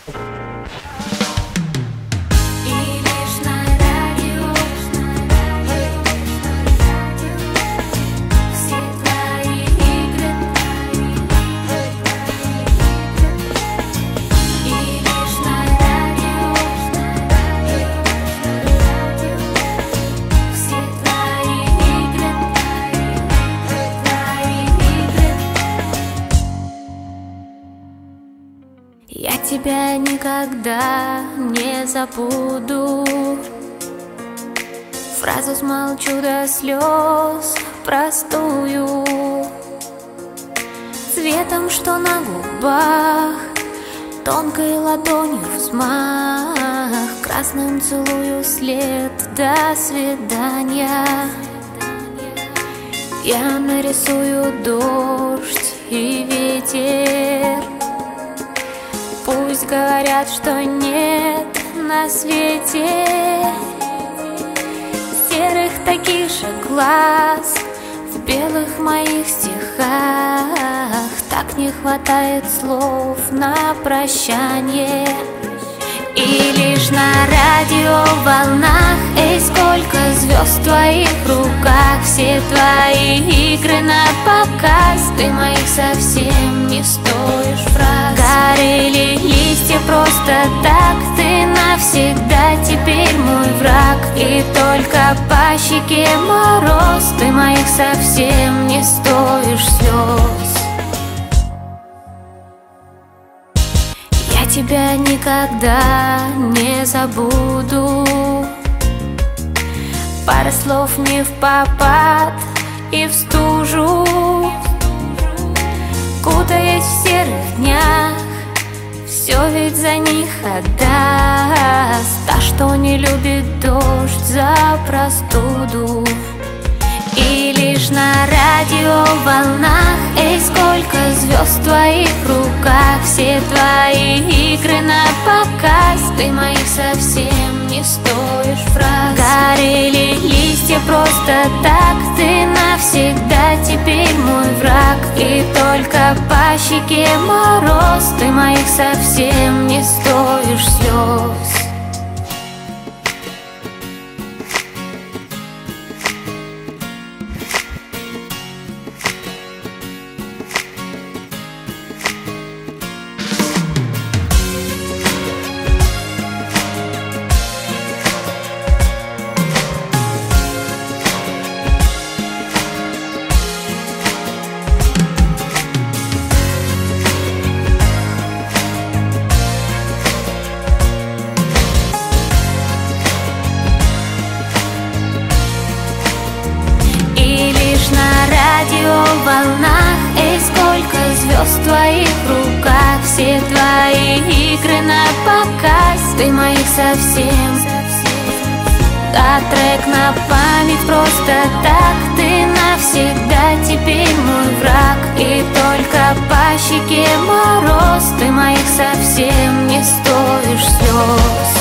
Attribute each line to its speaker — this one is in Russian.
Speaker 1: Я тебя никогда не забуду. Фразу смолчу до слез простую, цветом, что на губах, тонкой ладонью взмах, красным целую след. До свидания. Я нарисую дождь и ветер. Пусть говорят, что нет на свете серых таких же глаз в белых моих стихах. Так не хватает слов на прощание. И лишь на радиоволнах, эй, сколько звезд в твоих руках, все твои игры на показ. Ты моих совсем не стоишь фраз. Горели листья просто так, ты навсегда теперь мой враг. И только по щеке мороз, ты моих совсем не стоишь слез. Я тебя никогда не забуду. Пара слов не впопад и в стужу, кутаясь в серых днях, все ведь за них отдаст та, что не любит дождь за простуду. И лишь на радиоволнах, эй, сколько звезд в твоих руках, все твои игры на показ. Ты моих совсем не стоишь фраз. Горели листья просто так, ты навсегда теперь мой враг. И только по щеке мороз, ты моих совсем не стоишь слез. Волнах, эй, сколько звезд в твоих руках, все твои игры на показ. Ты моих совсем, да, трек на память просто так. Ты навсегда теперь мой враг. И только по щеке мороз, ты моих совсем не стоишь слез.